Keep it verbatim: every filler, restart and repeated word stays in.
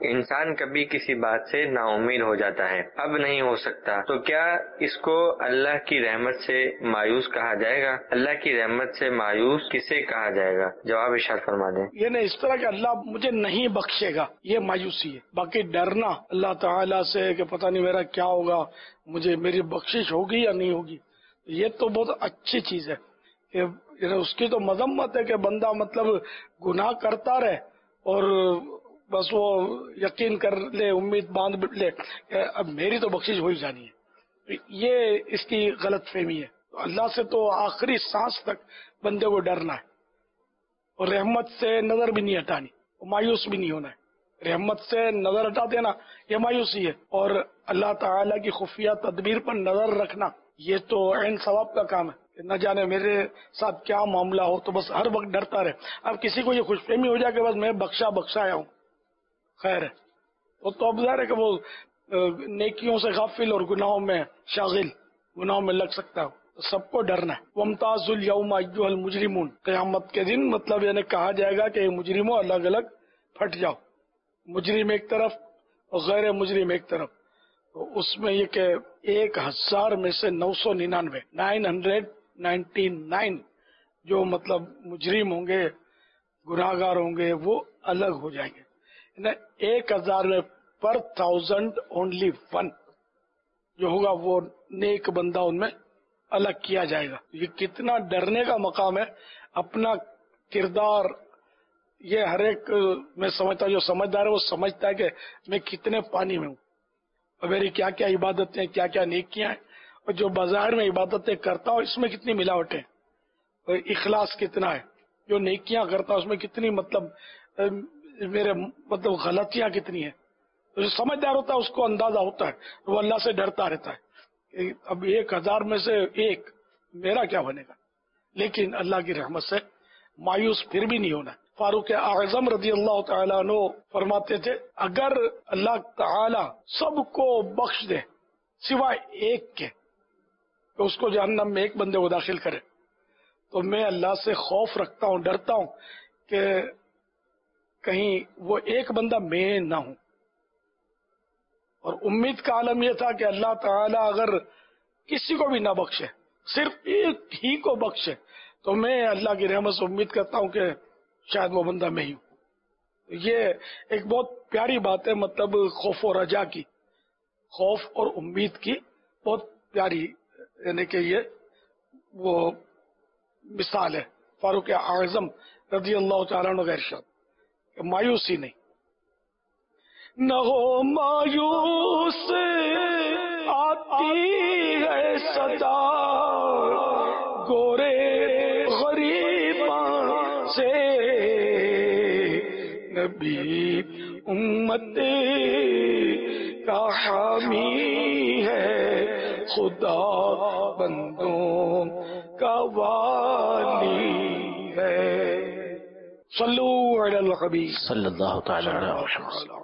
انسان کبھی کسی بات سے نا امید ہو جاتا ہے، اب نہیں ہو سکتا، تو کیا اس کو اللہ کی رحمت سے مایوس کہا جائے گا؟ اللہ کی رحمت سے مایوس کسے کہا جائے گا؟ جواب ارشاد فرما دیں۔ یہ نہیں اس طرح کہ اللہ مجھے نہیں بخشے گا، یہ مایوسی ہے۔ باقی ڈرنا اللہ تعالیٰ سے کہ پتہ نہیں میرا کیا ہوگا، مجھے میری بخشش ہوگی یا نہیں ہوگی، یہ تو بہت اچھی چیز ہے کہ اس کی تو مذمت ہے کہ بندہ مطلب گناہ کرتا رہے اور بس وہ یقین کر لے، امید باندھ لے کہ اب میری تو بخشش ہو ہی جانی ہے، یہ اس کی غلط فہمی ہے۔ اللہ سے تو آخری سانس تک بندے کو ڈرنا ہے اور رحمت سے نظر بھی نہیں ہٹانی، مایوس بھی نہیں ہونا ہے۔ رحمت سے نظر ہٹا دینا یہ مایوسی ہے، اور اللہ تعالیٰ کی خفیہ تدبیر پر نظر رکھنا یہ تو عین ثواب کا کام ہے کہ نہ جانے میرے ساتھ کیا معاملہ ہو، تو بس ہر وقت ڈرتا رہے۔ اب کسی کو یہ خوش فہمی ہو جائے کہ بس میں بخشا بخشایا ہوں، خیر ہے، وہ تو اب ظاہر ہے کہ وہ نیکیوں سے غافل اور گناہوں میں شاغل، گناہوں میں لگ سکتا ہو۔ سب کو ڈرنا ہے۔ وَامْتَازُ الْيَوْمَ أَيُّهَا الْمُجْرِمُونَ، قیامت کے دن مطلب یعنی کہا جائے گا کہ مجرموں الگ الگ پھٹ جاؤ، مجرم ایک طرف اور غیر مجرم ایک طرف۔ تو اس میں یہ کہ ایک ہزار میں سے نو سو ننانوے نائن ہنڈریڈ نائنٹی نائن جو مطلب مجرم ہوں گے، گناہ گار ہوں گے، وہ الگ ہو جائیں گے۔ ایک ہزار میں پر تھاؤزینڈ اونلی ون جو ہوگا وہ نیک بندہ ان میں الگ کیا جائے گا۔ یہ کتنا ڈرنے کا مقام ہے۔ اپنا کردار یہ ہر ایک میں سمجھتا ہوں جو سمجھدار ہے وہ سمجھتا ہے کہ میں کتنے پانی میں ہوں اور میری کیا کیا عبادتیں، کیا کیا نیکیاں ہیں، اور جو بظاہر میں عبادتیں کرتا ہوں اس میں کتنی ملاوٹیں، اور اخلاص کتنا ہے، جو نیکیاں کرتا ہوں اس میں کتنی مطلب میرے مطلب غلطیاں کتنی ہیں۔ جو سمجھدار ہوتا ہے اس کو اندازہ ہوتا ہے، وہ اللہ سے ڈرتا رہتا ہے کہ اب ایک ہزار میں سے ایک میرا کیا بنے گا، لیکن اللہ کی رحمت سے مایوس پھر بھی نہیں ہونا۔ فاروق اعظم رضی اللہ تعالیٰ عنہ فرماتے تھے اگر اللہ تعالی سب کو بخش دے سوائے ایک کے تو اس کو جہنم میں ایک بندے کو داخل کرے، تو میں اللہ سے خوف رکھتا ہوں، ڈرتا ہوں کہ کہیں وہ ایک بندہ میں نہ ہوں۔ اور امید کا عالم یہ تھا کہ اللہ تعالیٰ اگر کسی کو بھی نہ بخشے، صرف ایک ہی کو بخشے، تو میں اللہ کی رحمت سے امید کرتا ہوں کہ شاید وہ بندہ میں ہی ہوں۔ یہ ایک بہت پیاری بات ہے، مطلب خوف و رجا کی، خوف اور امید کی بہت پیاری، یعنی کہ یہ وہ مثال ہے فاروق اعظم رضی اللہ تعالیٰ عنہ کا ارشاد کہ مایوسی نہیں، نہ ہو مایوس آتی ہے صدا گورے غریباں سے، نبی امت کا حامی ہے، خدا بندوں کا والی ہے۔ صلو علی الحبیب صلی اللہ تعالی علیہ وسلم۔